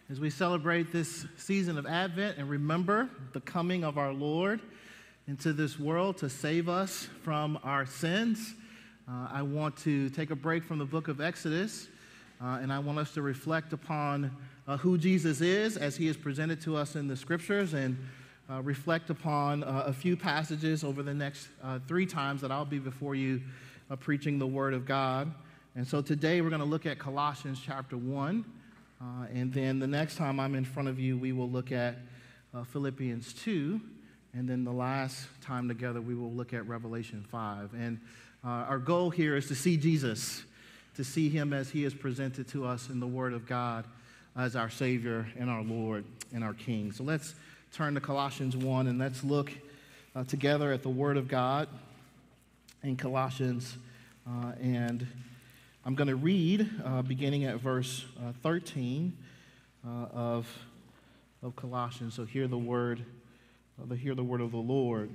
As we celebrate this season of Advent and remember the coming of our Lord into this world to save us from our sins, I want to take a break from the book of Exodus, and I want us to reflect upon who Jesus is as he is presented to us in the scriptures, and reflect upon a few passages over the next 3 times that I'll be before you preaching the Word of God. And so today we're going to look at Colossians chapter 1. And then the next time I'm in front of you, we will look at Philippians 2. And then the last time together, we will look at Revelation 5. And our goal here is to see Jesus, to see him as he is presented to us in the Word of God as our Savior and our Lord and our King. So let's turn to Colossians 1 and let's look together at the Word of God in Colossians. And I'm going to read beginning at verse 13 of Colossians. So hear the word of the Lord.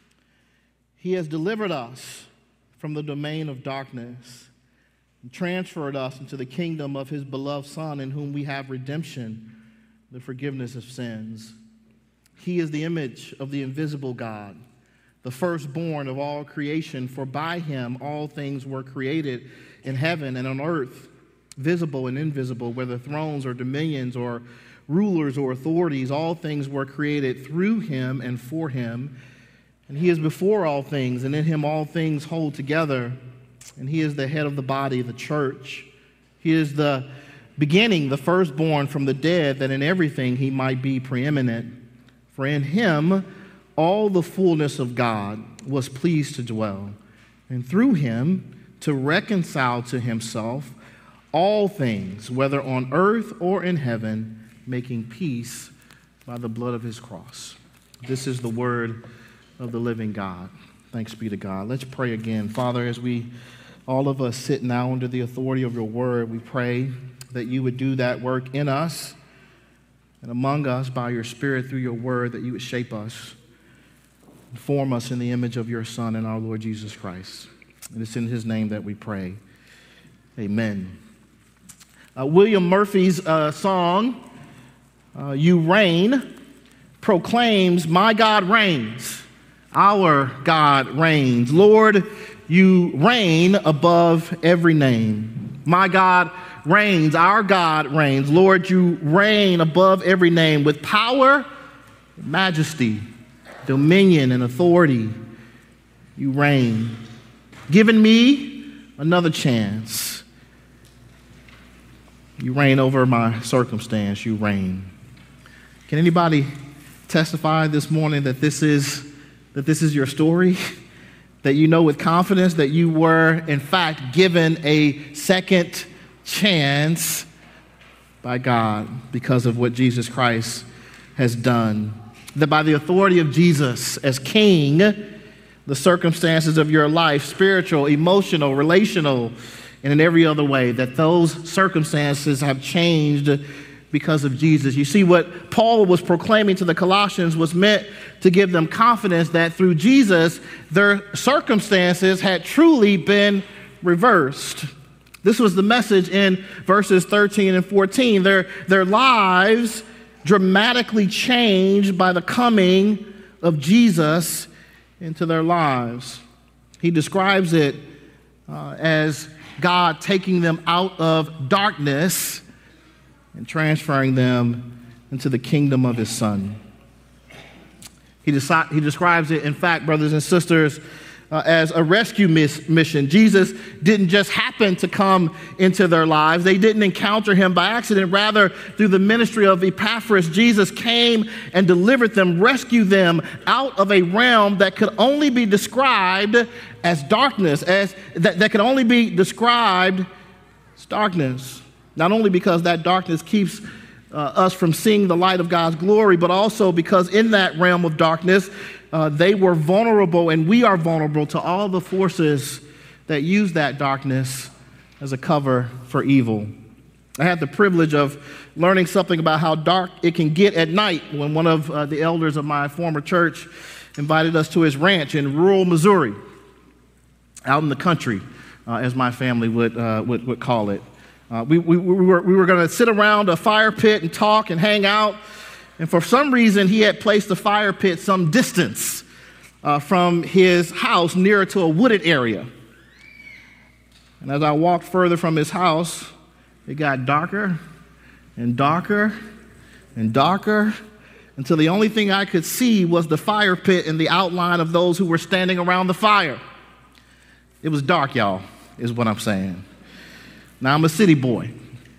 He has delivered us from the domain of darkness and transferred us into the kingdom of his beloved Son, in whom we have redemption, the forgiveness of sins. He is the image of the invisible God, the firstborn of all creation, for by him all things were created in heaven and on earth, visible and invisible, whether thrones or dominions or rulers or authorities. All things were created through him and for him. And he is before all things, and in him all things hold together. And he is the head of the body, the church. He is the beginning, the firstborn from the dead, that in everything he might be preeminent. For in him all the fullness of God was pleased to dwell, and through him to reconcile to himself all things, whether on earth or in heaven, making peace by the blood of his cross. This is the word of the living God. Thanks be to God. Let's pray again. Father, as we, all of us, sit now under the authority of your word, we pray that you would do that work in us and among us by your Spirit through your word, that you would shape us, form us in the image of your Son and our Lord Jesus Christ. And it's in his name that we pray. Amen. William Murphy's song, You Reign, proclaims, my God reigns, our God reigns. Lord, you reign above every name. My God reigns, our God reigns. Lord, you reign above every name with power, majesty, dominion, and authority. You reign. Given me another chance. You reign over my circumstance. You reign. Can anybody testify this morning that this is your story? That you know with confidence that you were, in fact, given a second chance by God because of what Jesus Christ has done. That by the authority of Jesus as King, the circumstances of your life, spiritual, emotional, relational, and in every other way, that those circumstances have changed because of Jesus. You see, what Paul was proclaiming to the Colossians was meant to give them confidence that through Jesus, their circumstances had truly been reversed. This was the message in verses 13 and 14. Their lives dramatically changed by the coming of Jesus into their lives. He describes it as God taking them out of darkness and transferring them into the kingdom of his Son. He describes it, in fact, brothers and sisters, as a rescue mission. Jesus didn't just happen to come into their lives. They didn't encounter him by accident. Rather, through the ministry of Epaphras, Jesus came and delivered them, rescued them out of a realm that could only be described as darkness, that could only be described as darkness. Not only because that darkness keeps us from seeing the light of God's glory, but also because in that realm of darkness, they were vulnerable, and we are vulnerable to all the forces that use that darkness as a cover for evil. I had the privilege of learning something about how dark it can get at night when one of the elders of my former church invited us to his ranch in rural Missouri, out in the country, as my family would call it. We were going to sit around a fire pit and talk and hang out. And for some reason, he had placed the fire pit some distance from his house, nearer to a wooded area. And as I walked further from his house, it got darker and darker and darker until the only thing I could see was the fire pit and the outline of those who were standing around the fire. It was dark, y'all, is what I'm saying. Now, I'm a city boy.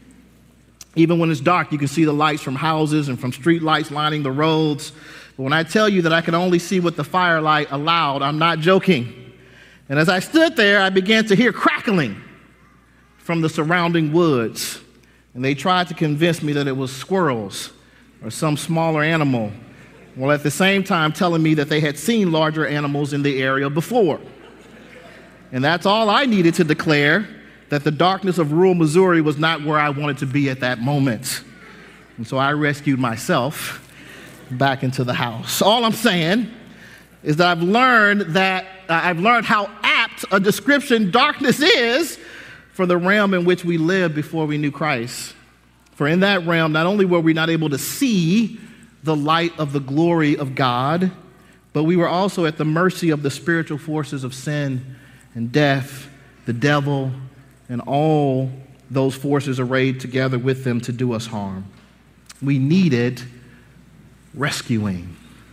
Even when it's dark, you can see the lights from houses and from street lights lining the roads. But when I tell you that I could only see what the firelight allowed, I'm not joking. And as I stood there, I began to hear crackling from the surrounding woods. And they tried to convince me that it was squirrels or some smaller animal, while at the same time telling me that they had seen larger animals in the area before. And that's all I needed to declare that the darkness of rural Missouri was not where I wanted to be at that moment. And so I rescued myself back into the house. All I'm saying is that I've learned how apt a description darkness is for the realm in which we lived before we knew Christ. For in that realm, not only were we not able to see the light of the glory of God, but we were also at the mercy of the spiritual forces of sin and death, the devil, and all those forces arrayed together with them to do us harm. We needed rescuing.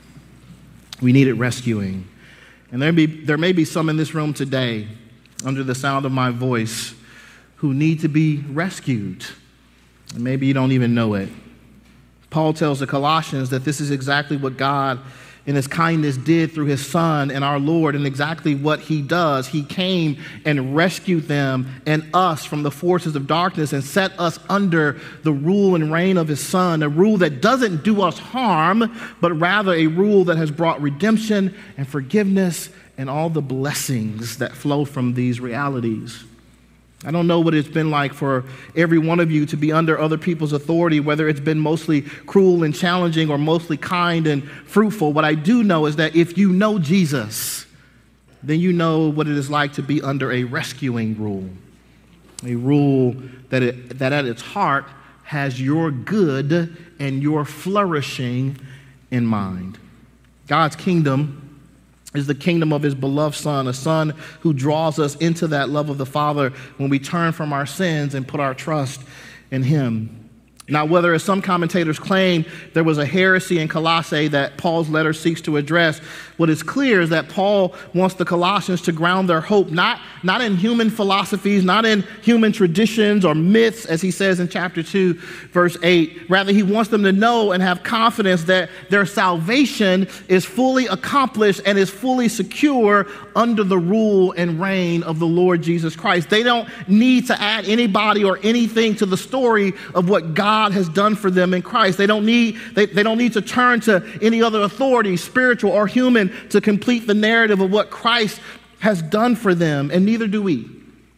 We needed rescuing. And there may be some in this room today, under the sound of my voice, who need to be rescued. And maybe you don't even know it. Paul tells the Colossians that this is exactly what God in his kindness did through his Son and our Lord, and exactly what he does. He came and rescued them and us from the forces of darkness and set us under the rule and reign of his Son, a rule that doesn't do us harm, but rather a rule that has brought redemption and forgiveness and all the blessings that flow from these realities. I don't know what it's been like for every one of you to be under other people's authority, whether it's been mostly cruel and challenging or mostly kind and fruitful. What I do know is that if you know Jesus, then you know what it is like to be under a rescuing rule, a rule that at its heart has your good and your flourishing in mind. God's kingdom is the kingdom of his beloved Son, a Son who draws us into that love of the Father when we turn from our sins and put our trust in him. Now, whether, as some commentators claim, there was a heresy in Colossae that Paul's letter seeks to address, what is clear is that Paul wants the Colossians to ground their hope not in human philosophies, not in human traditions or myths, as he says in chapter 2, verse 8. Rather, he wants them to know and have confidence that their salvation is fully accomplished and is fully secure under the rule and reign of the Lord Jesus Christ. They don't need to add anybody or anything to the story of what God has done for them in Christ. They don't need to turn to any other authority, spiritual or human, to complete the narrative of what Christ has done for them, and neither do we.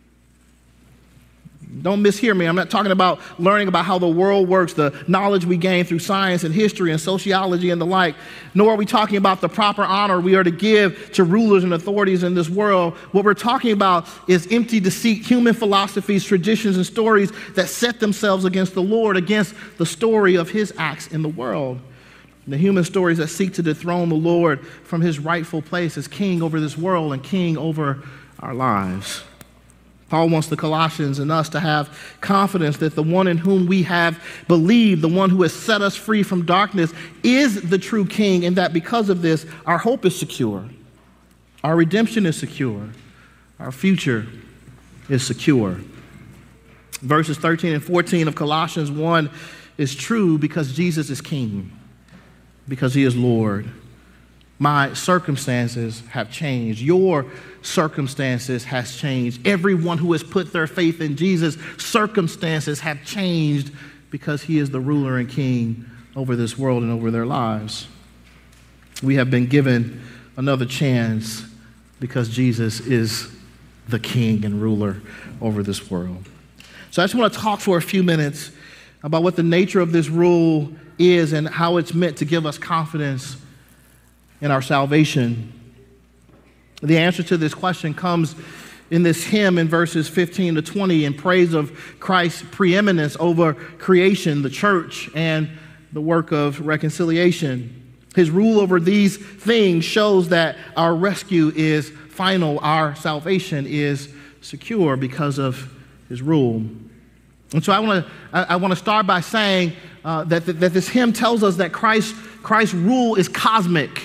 Don't mishear me. I'm not talking about learning about how the world works, the knowledge we gain through science and history and sociology and the like, nor are we talking about the proper honor we are to give to rulers and authorities in this world. What we're talking about is empty deceit, human philosophies, traditions, and stories that set themselves against the Lord, against the story of his acts in the world. The human stories that seek to dethrone the Lord from his rightful place as king over this world and king over our lives. Paul wants the Colossians and us to have confidence that the one in whom we have believed, the one who has set us free from darkness, is the true king, and that because of this, our hope is secure, our redemption is secure, our future is secure. Verses 13 and 14 of Colossians 1 is true because Jesus is king, because he is Lord. My circumstances have changed. Your circumstances has changed. Everyone who has put their faith in Jesus, circumstances have changed because he is the ruler and king over this world and over their lives. We have been given another chance because Jesus is the king and ruler over this world. So I just want to talk for a few minutes about what the nature of this rule is and how it's meant to give us confidence in our salvation. The answer to this question comes in this hymn in verses 15 to 20 in praise of Christ's preeminence over creation, the church, and the work of reconciliation. His rule over these things shows that our rescue is final, our salvation is secure because of his rule. And so I want to start by saying that this hymn tells us that Christ's rule is cosmic.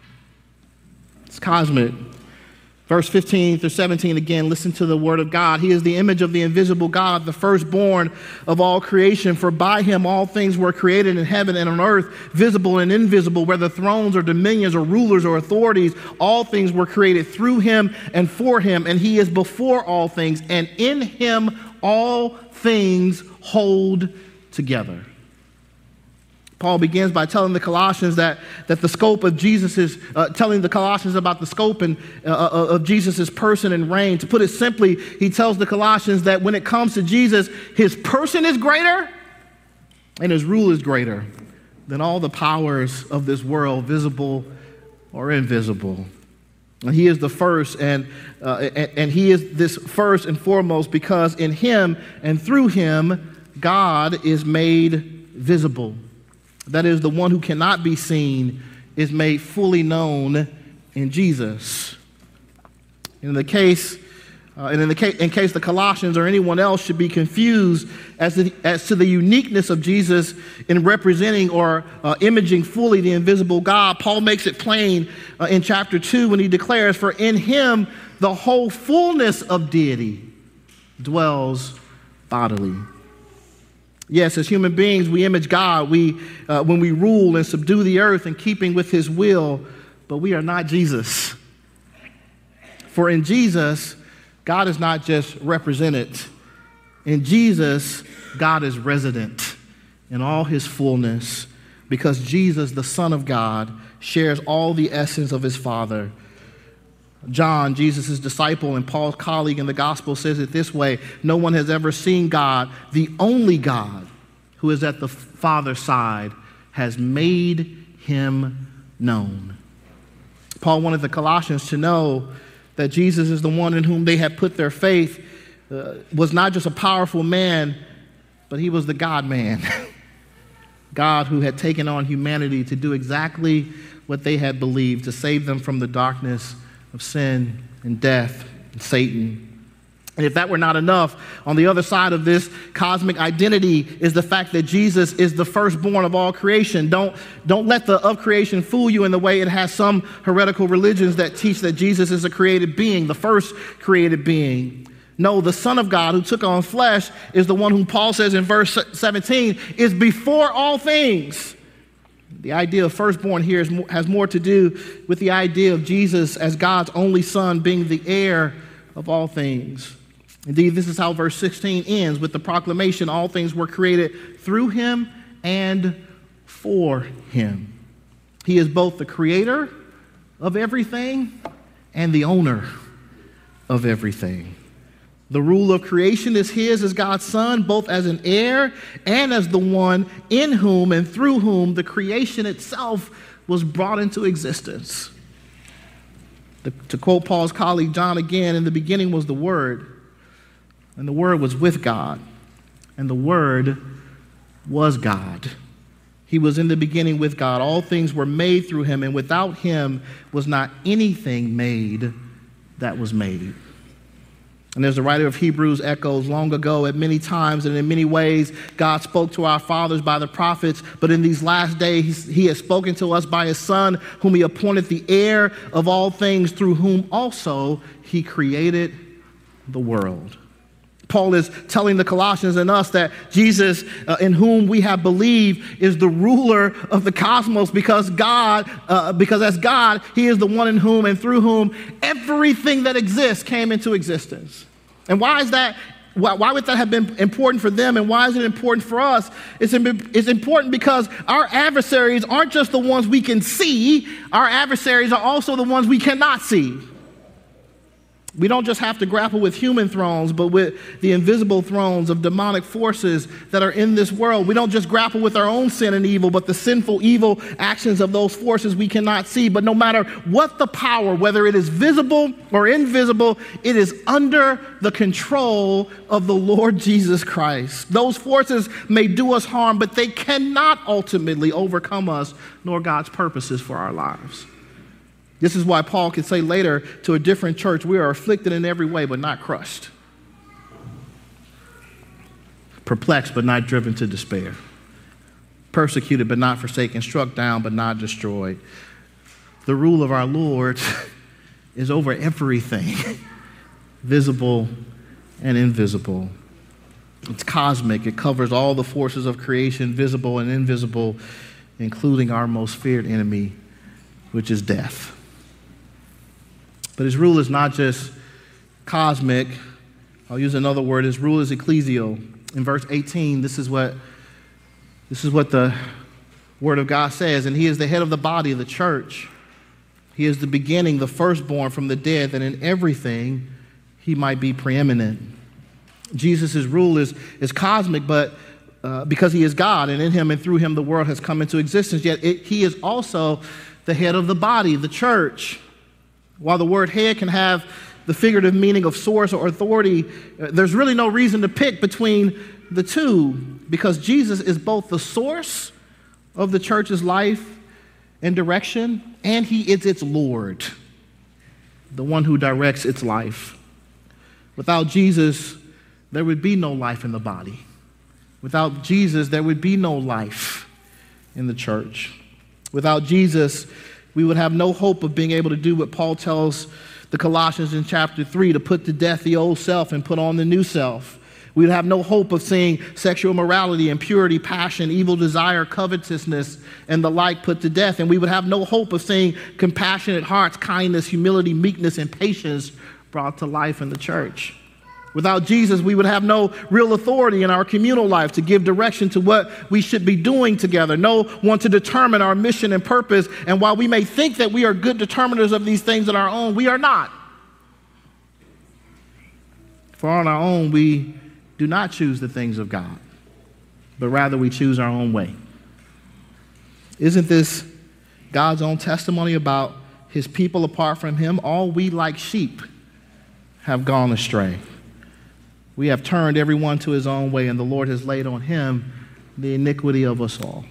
It's cosmic. Verse 15 through 17, again, listen to the word of God. He is the image of the invisible God, the firstborn of all creation. For by him all things were created in heaven and on earth, visible and invisible, whether thrones or dominions or rulers or authorities. All things were created through him and for him, and he is before all things, and in him all things hold together. Paul begins by telling the Colossians that the scope of Jesus' telling the Colossians about the scope of Jesus' person and reign. To put it simply, he tells the Colossians that when it comes to Jesus, his person is greater and his rule is greater than all the powers of this world, visible or invisible. And he is the first, and he is this first and foremost because in him and through him, God is made visible. That is, the one who cannot be seen is made fully known in Jesus. In case the Colossians or anyone else should be confused as to the uniqueness of Jesus in representing or imaging fully the invisible God, Paul makes it plain in chapter 2 when he declares, "For in him the whole fullness of deity dwells bodily." Yes, as human beings, we image God when we rule and subdue the earth in keeping with his will, but we are not Jesus. For in Jesus, God is not just represented. In Jesus, God is resident in all his fullness because Jesus, the Son of God, shares all the essence of his Father. John, Jesus' disciple and Paul's colleague in the gospel, says it this way: no one has ever seen God. The only God who is at the Father's side has made him known. Paul wanted the Colossians to know that Jesus is the one in whom they had put their faith, was not just a powerful man, but he was the God-man. God who had taken on humanity to do exactly what they had believed, to save them from the darkness of sin and death and Satan. And if that were not enough, on the other side of this cosmic identity is the fact that Jesus is the firstborn of all creation. Don't let the of creation fool you in the way it has some heretical religions that teach that Jesus is a created being, the first created being. No, the Son of God who took on flesh is the one whom Paul says in verse 17 is before all things. The idea of firstborn here has more to do with the idea of Jesus as God's only Son being the heir of all things. Indeed, this is how verse 16 ends with the proclamation, all things were created through him and for him. He is both the creator of everything and the owner of everything. The rule of creation is his as God's Son, both as an heir and as the one in whom and through whom the creation itself was brought into existence. To quote Paul's colleague John again, in the beginning was the Word, and the Word was with God, and the Word was God. He was in the beginning with God. All things were made through him, and without him was not anything made that was made. And as the writer of Hebrews echoes, long ago, at many times and in many ways, God spoke to our fathers by the prophets, but in these last days, he has spoken to us by his Son, whom he appointed the heir of all things, through whom also he created the world. Paul is telling the Colossians and us that Jesus, in whom we have believed, is the ruler of the cosmos because as God, he is the one in whom and through whom everything that exists came into existence. And why is that? Why would that have been important for them, and why is it important for us? It's important because our adversaries aren't just the ones we can see. Our adversaries are also the ones we cannot see. We don't just have to grapple with human thrones, but with the invisible thrones of demonic forces that are in this world. We don't just grapple with our own sin and evil, but the sinful, evil actions of those forces we cannot see. But no matter what the power, whether it is visible or invisible, it is under the control of the Lord Jesus Christ. Those forces may do us harm, but they cannot ultimately overcome us, nor God's purposes for our lives. This is why Paul can say later to a different church, we are afflicted in every way, but not crushed. Perplexed, but not driven to despair. Persecuted, but not forsaken. Struck down, but not destroyed. The rule of our Lord is over everything, visible and invisible. It's cosmic. It covers all the forces of creation, visible and invisible, including our most feared enemy, which is death. But his rule is not just cosmic. I'll use another word. His rule is ecclesial. In verse 18, this is what the word of God says. And he is the head of the body of the church. He is the beginning, the firstborn from the dead, that in everything he might be preeminent. Jesus' rule is cosmic, but because he is God, and in him and through him the world has come into existence. Yet he is also the head of the body, the church. While the word head can have the figurative meaning of source or authority, there's really no reason to pick between the two, because Jesus is both the source of the church's life and direction, and he is its Lord, the one who directs its life. Without Jesus, there would be no life in the body. Without Jesus, there would be no life in the church. Without Jesus, we would have no hope of being able to do what Paul tells the Colossians in chapter 3, to put to death the old self and put on the new self. We would have no hope of seeing sexual immorality, impurity, passion, evil desire, covetousness, and the like put to death. And we would have no hope of seeing compassionate hearts, kindness, humility, meekness, and patience brought to life in the church. Without Jesus, we would have no real authority in our communal life to give direction to what we should be doing together, no one to determine our mission and purpose. And while we may think that we are good determiners of these things on our own, we are not. For on our own, we do not choose the things of God, but rather we choose our own way. Isn't this God's own testimony about his people apart from him? All we like sheep have gone astray. We have turned everyone to his own way, and the Lord has laid on him the iniquity of us all.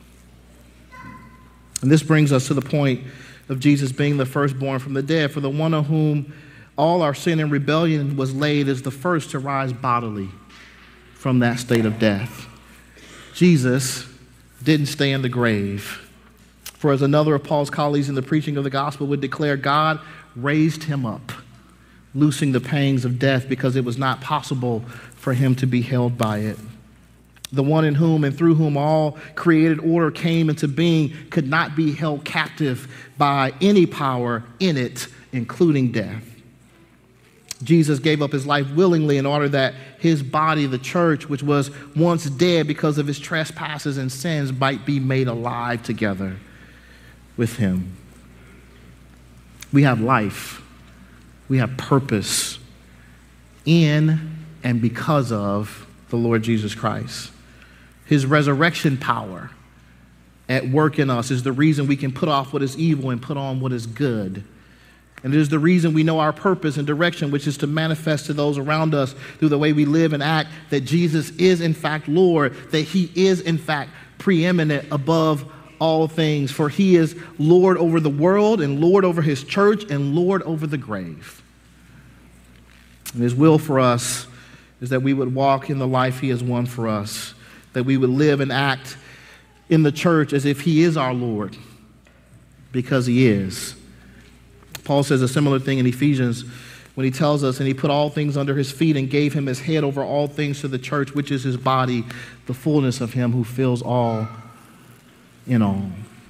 And this brings us to the point of Jesus being the firstborn from the dead. For the one on whom all our sin and rebellion was laid is the first to rise bodily from that state of death. Jesus didn't stay in the grave. For as another of Paul's colleagues in the preaching of the gospel would declare, God raised him up, loosing the pangs of death, because it was not possible for him to be held by it. The one in whom and through whom all created order came into being could not be held captive by any power in it, including death. Jesus gave up his life willingly in order that his body, the church, which was once dead because of his trespasses and sins, might be made alive together with him. We have life. We have purpose in and because of the Lord Jesus Christ. His resurrection power at work in us is the reason we can put off what is evil and put on what is good. And it is the reason we know our purpose and direction, which is to manifest to those around us through the way we live and act that Jesus is in fact Lord, that he is in fact preeminent above all things. For he is Lord over the world and Lord over his church and Lord over the grave. And his will for us is that we would walk in the life he has won for us, that we would live and act in the church as if he is our Lord, because he is. Paul says a similar thing in Ephesians when he tells us, and he put all things under his feet and gave him as head over all things to the church, which is his body, the fullness of him who fills all in all.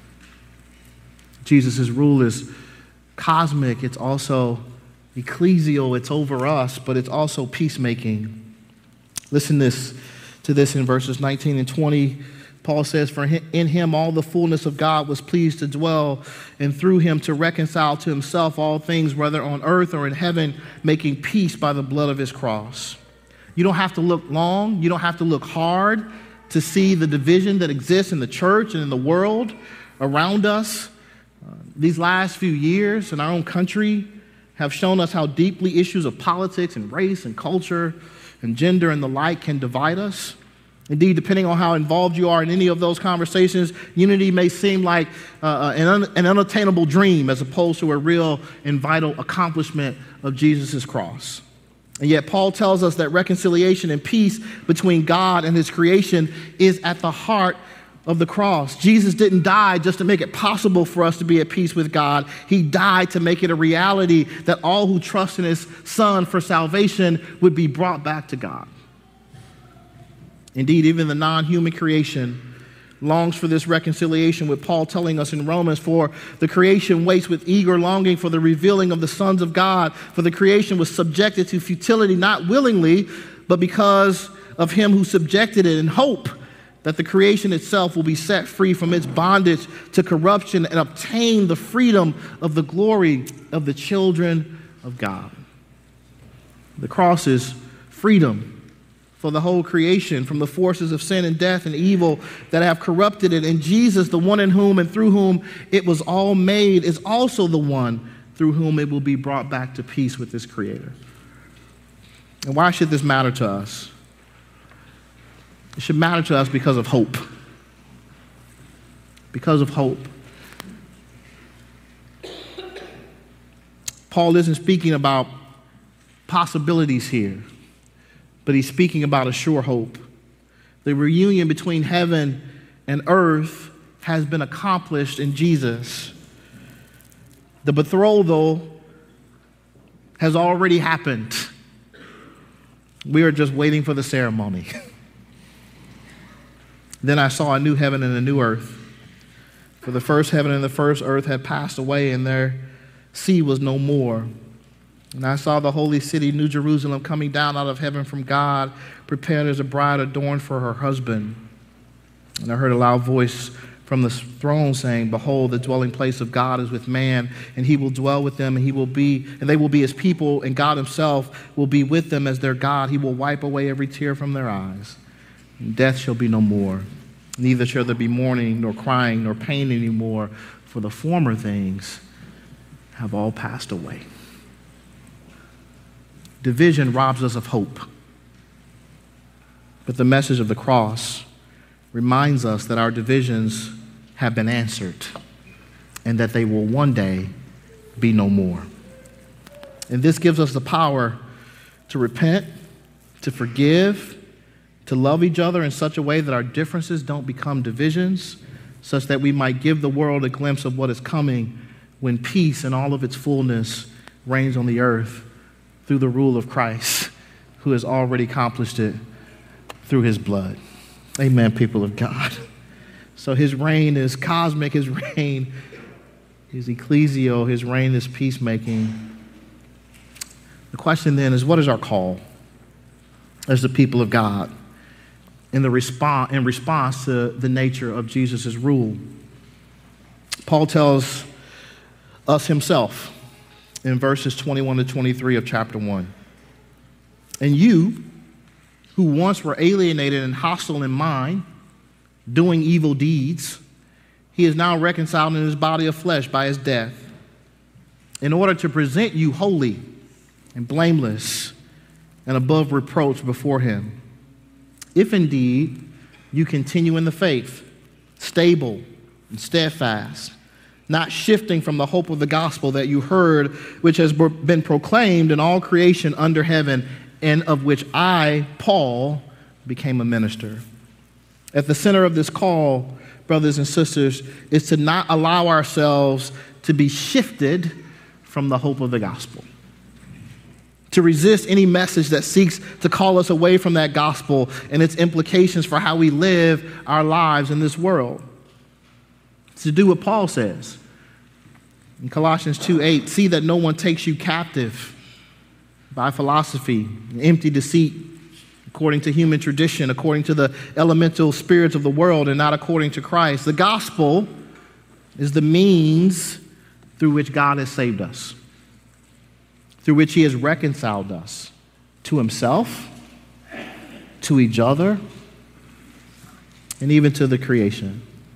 Jesus' rule is cosmic. It's also ecclesial. It's over us, but it's also peacemaking. Listen to this in verses 19 and 20. Paul says, "For in him all the fullness of God was pleased to dwell, and through him to reconcile to himself all things, whether on earth or in heaven, making peace by the blood of his cross." You don't have to look long. You don't have to look hard to see the division that exists in the church and in the world around us. These last few years in our own country have shown us how deeply issues of politics and race and culture and gender and the like can divide us. Indeed, depending on how involved you are in any of those conversations, unity may seem like an unattainable dream as opposed to a real and vital accomplishment of Jesus' cross. And yet Paul tells us that reconciliation and peace between God and his creation is at the heart of the cross. Jesus didn't die just to make it possible for us to be at peace with God. He died to make it a reality that all who trust in his Son for salvation would be brought back to God. Indeed, even the non-human creation longs for this reconciliation, with Paul telling us in Romans, "For the creation waits with eager longing for the revealing of the sons of God. For the creation was subjected to futility, not willingly, but because of him who subjected it, in hope that the creation itself will be set free from its bondage to corruption and obtain the freedom of the glory of the children of God." The cross is freedom for the whole creation from the forces of sin and death and evil that have corrupted it. And Jesus, the one in whom and through whom it was all made, is also the one through whom it will be brought back to peace with its Creator. And why should this matter to us? It should matter to us because of hope. Because of hope. Paul isn't speaking about possibilities here, but he's speaking about a sure hope. The reunion between heaven and earth has been accomplished in Jesus. The betrothal has already happened. We are just waiting for the ceremony. Then I saw a new heaven and a new earth. For the first heaven and the first earth had passed away, and their sea was no more. And I saw the holy city, New Jerusalem, coming down out of heaven from God, prepared as a bride adorned for her husband. And I heard a loud voice from the throne saying, "Behold, the dwelling place of God is with man, and he will dwell with them, and they will be his people, and God himself will be with them as their God. He will wipe away every tear from their eyes. And death shall be no more. Neither shall there be mourning, nor crying, nor pain anymore, for the former things have all passed away." Division robs us of hope. But the message of the cross reminds us that our divisions have been answered and that they will one day be no more. And this gives us the power to repent, to forgive, to love each other in such a way that our differences don't become divisions, such that we might give the world a glimpse of what is coming when peace in all of its fullness reigns on the earth through the rule of Christ, who has already accomplished it through his blood. Amen, people of God. So his reign is cosmic, his reign is ecclesial, his reign is peacemaking. The question then is, what is our call as the people of God in response to the nature of Jesus' rule? Paul tells us himself in verses 21 to 23 of chapter 1. "And you, who once were alienated and hostile in mind, doing evil deeds, he is now reconciled in his body of flesh by his death, in order to present you holy and blameless and above reproach before him. If indeed you continue in the faith, stable and steadfast, not shifting from the hope of the gospel that you heard, which has been proclaimed in all creation under heaven, and of which I, Paul, became a minister." At the center of this call, brothers and sisters, is to not allow ourselves to be shifted from the hope of the gospel, to resist any message that seeks to call us away from that gospel and its implications for how we live our lives in this world. To do what Paul says in Colossians 2:8, "See that no one takes you captive by philosophy, empty deceit, according to human tradition, according to the elemental spirits of the world, and not according to Christ. The gospel is the means through which God has saved us, through which he has reconciled us to himself, to each other, and even to the creation.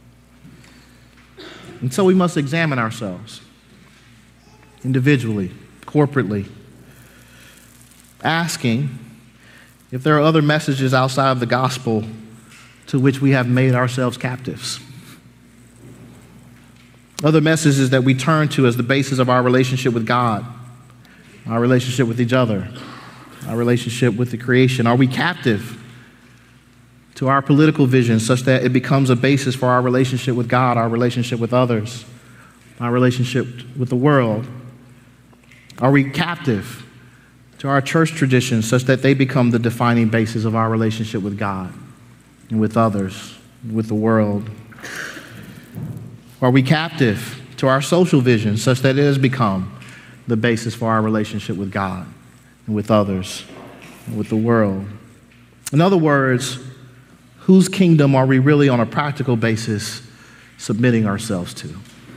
And so we must examine ourselves individually, corporately, asking if there are other messages outside of the gospel to which we have made ourselves captives. Other messages that we turn to as the basis of our relationship with God, our relationship with each other, our relationship with the creation. Are we captive to our political vision such that it becomes a basis for our relationship with God, our relationship with others, our relationship with the world? Are we captive to our church traditions such that they become the defining basis of our relationship with God and with others, with the world? Are we captive to our social vision such that it has become the basis for our relationship with God and with others and with the world? In other words, whose kingdom are we really on a practical basis submitting ourselves to?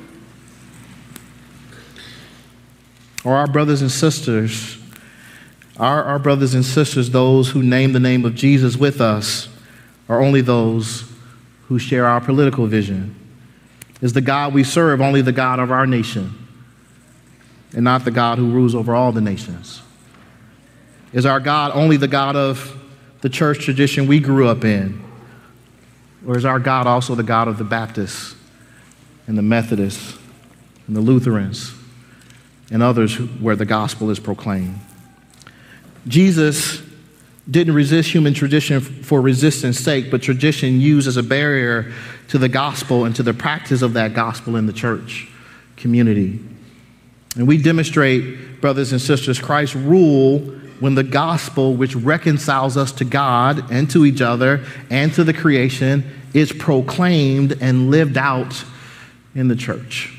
Or our brothers and sisters, our brothers and sisters, those who name the name of Jesus with us, are only those who share our political vision? Is the God we serve only the God of our nation and not the God who rules over all the nations? Is our God only the God of the church tradition we grew up in? Or is our God also the God of the Baptists and the Methodists and the Lutherans and others where the gospel is proclaimed? Jesus didn't resist human tradition for resistance sake, but tradition used as a barrier to the gospel and to the practice of that gospel in the church community. And we demonstrate, brothers and sisters, Christ's rule when the gospel, which reconciles us to God and to each other and to the creation, is proclaimed and lived out in the church.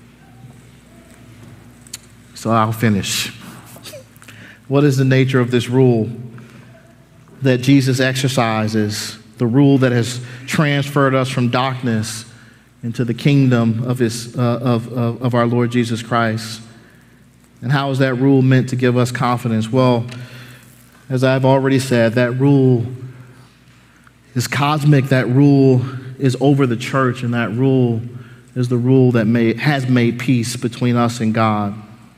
So I'll finish. What is the nature of this rule that Jesus exercises, the rule that has transferred us from darkness into the kingdom of our Lord Jesus Christ? And how is that rule meant to give us confidence? Well, as I've already said, that rule is cosmic. That rule is over the church, and that rule is the rule that has made peace between us and God.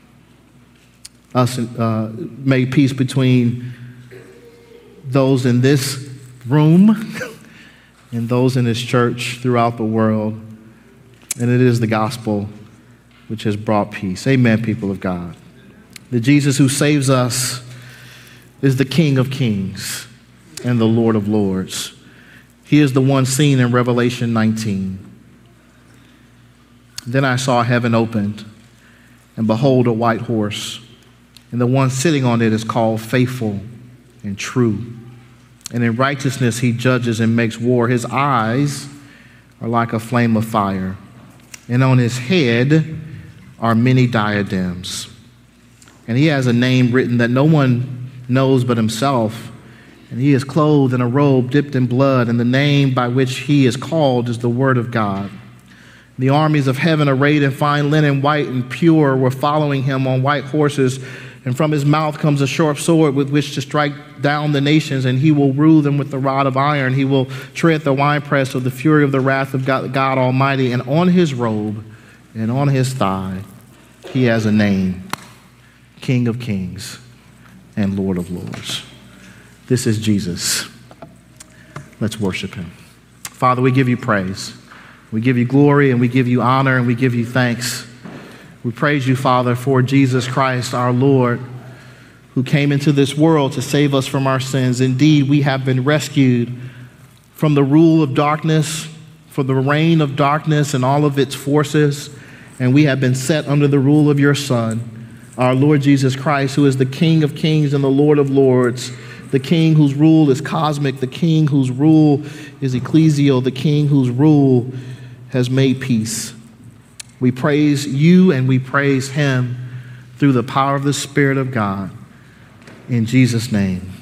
Made peace between those in this room and those in this church throughout the world. And it is the gospel which has brought peace. Amen, people of God. The Jesus who saves us is the King of Kings and the Lord of Lords. He is the one seen in Revelation 19. Then I saw heaven opened, and behold, a white horse, and the one sitting on it is called Faithful and True. And in righteousness he judges and makes war. His eyes are like a flame of fire, and on his head are many diadems. And he has a name written that no one knows but himself. And he is clothed in a robe dipped in blood, and the name by which he is called is the Word of God. The armies of heaven, arrayed in fine linen, white and pure, were following him on white horses. And from his mouth comes a sharp sword with which to strike down the nations, and he will rule them with the rod of iron. He will tread the winepress of the fury of the wrath of God Almighty. And on his robe and on his thigh, he has a name, King of Kings and Lord of Lords. This is Jesus. Let's worship him. Father, we give you praise. We give you glory, and we give you honor, and we give you thanks. We praise you, Father, for Jesus Christ, our Lord, who came into this world to save us from our sins. Indeed, we have been rescued from the rule of darkness, from the reign of darkness and all of its forces, and we have been set under the rule of your Son, our Lord Jesus Christ, who is the King of Kings and the Lord of Lords, the King whose rule is cosmic, the King whose rule is ecclesial, the King whose rule has made peace. We praise you and we praise him through the power of the Spirit of God. In Jesus' name.